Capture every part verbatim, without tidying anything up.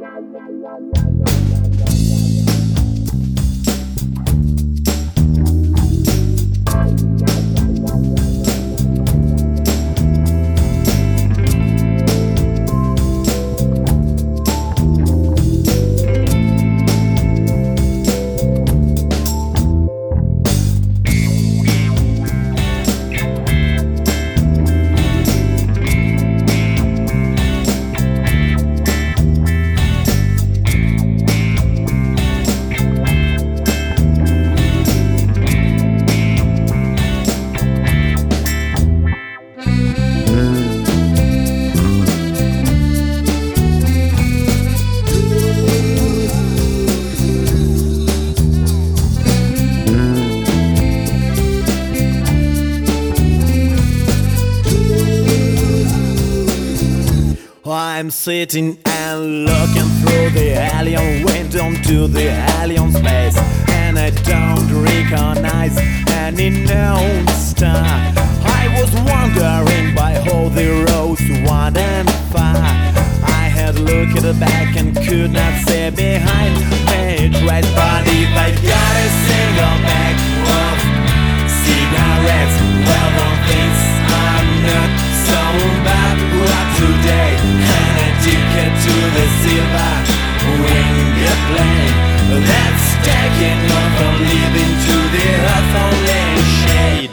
I'm sitting and looking through the alien window to the alien space, and I don't recognize any known star. I was wandering by all the roads wide and far. I had looked back and could not see behind me trace, but if I got a single pack of cigarettes, well, don't think I'm not so bad. What today? And a ticket to the silver winged plane that's taking off and leaving to the earth only shade.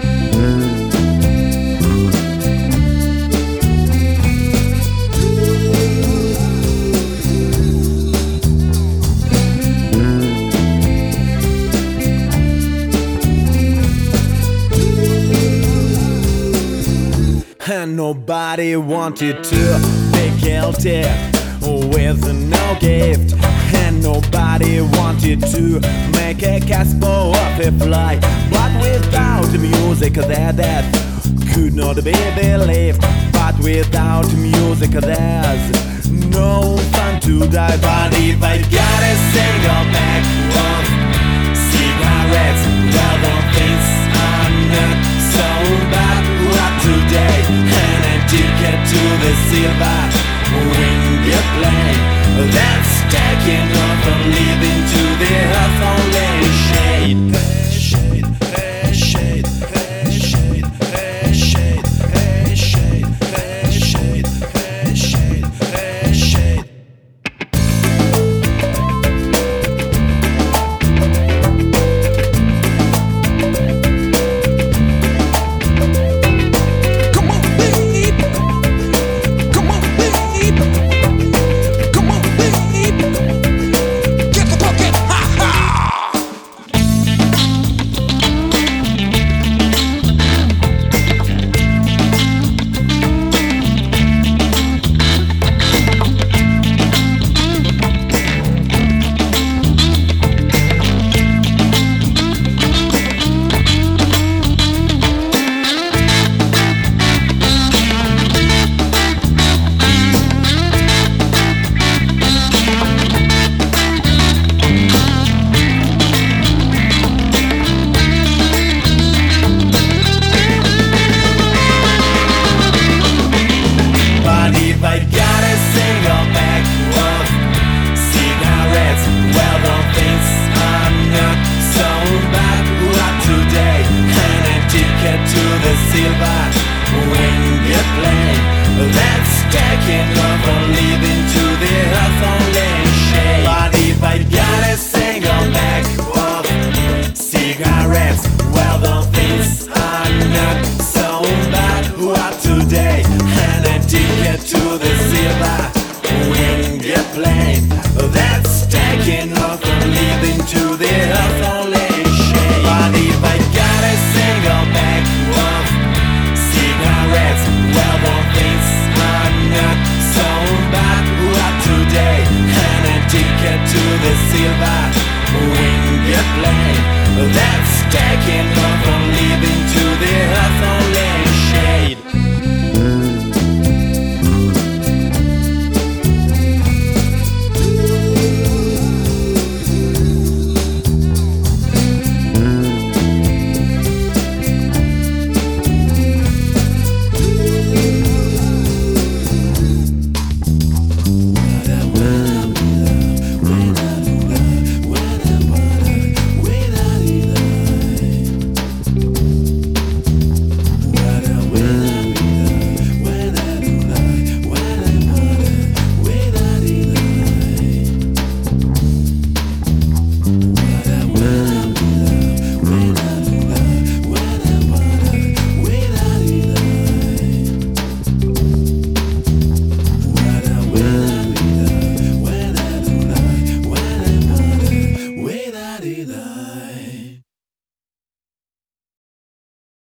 And nobody wanted to be guilty with no gift, and nobody wanted to make a Casper of a fly. But without music their death could not be believed. But without music there's no fun to die. But if I got a single pack of cigarettes, well, don't think I'm not so bad. What today? And a ticket to the silver winged plane that's taking off and leaving to the earth only shade. Shade, shade, shade, shade, shade, shade, shade, shade. To the silver winged plane that's taking off and leaving to the earth only shade. But if I got a single pack of cigarettes, well, don't think I'm not so bad. What today? And a ticket to the silver winged plane that's taking off and leaving to the earth only shade. But if I got a single pack of cigarettes, well, don't think I'm not so bad. What today? And a ticket to the silver winged plane that's taking off and leaving to the earth only shade. But if I got a single pack of cigarettes, well, don't think I'm not so bad. What today? And a ticket to the silver winged plane that's taking off and leaving